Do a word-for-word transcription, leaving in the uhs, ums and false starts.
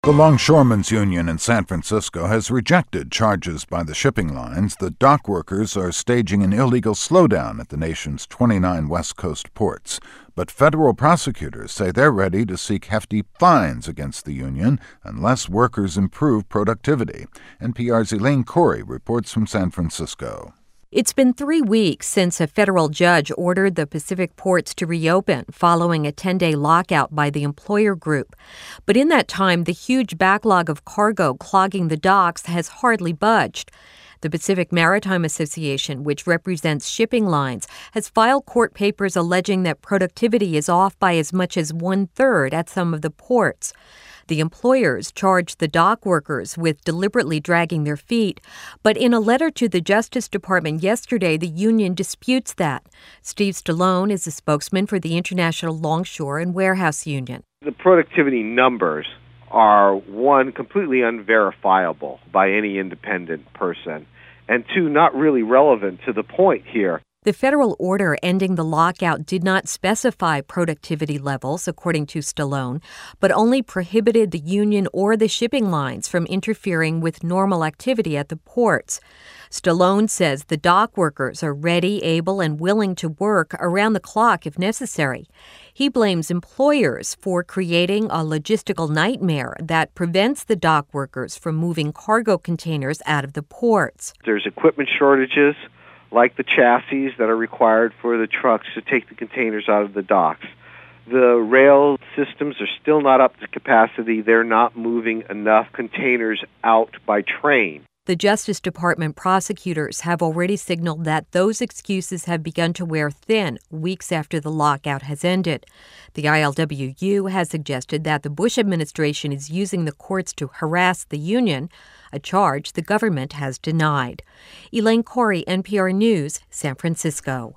The Longshoremen's Union in San Francisco has rejected charges by the shipping lines that dock workers are staging an illegal slowdown at the nation's twenty-nine West Coast ports. But federal prosecutors say they're ready to seek hefty fines against the union unless workers improve productivity. N P R's Elaine Corey reports from San Francisco. It's been three weeks since a federal judge ordered the Pacific ports to reopen following a ten-day lockout by the employer group. But in that time, the huge backlog of cargo clogging the docks has hardly budged. The Pacific Maritime Association, which represents shipping lines, has filed court papers alleging that productivity is off by as much as one-third at some of the ports. The employers charged the dock workers with deliberately dragging their feet. But in a letter to the Justice Department yesterday, the union disputes that. Steve Stallone is a spokesman for the International Longshore and Warehouse Union. The productivity numbers are, one, completely unverifiable by any independent person, and two, not really relevant to the point here. The federal order ending the lockout did not specify productivity levels, according to Stallone, but only prohibited the union or the shipping lines from interfering with normal activity at the ports. Stallone says the dock workers are ready, able, and willing to work around the clock if necessary. He blames employers for creating a logistical nightmare that prevents the dock workers from moving cargo containers out of the ports. There's equipment shortages, like the chassis that are required for the trucks to take the containers out of the docks. The rail systems are still not up to capacity. They're not moving enough containers out by train. The Justice Department prosecutors have already signaled that those excuses have begun to wear thin weeks after the lockout has ended. The I L W U has suggested that the Bush administration is using the courts to harass the union, a charge the government has denied. Elaine Corey, N P R News, San Francisco.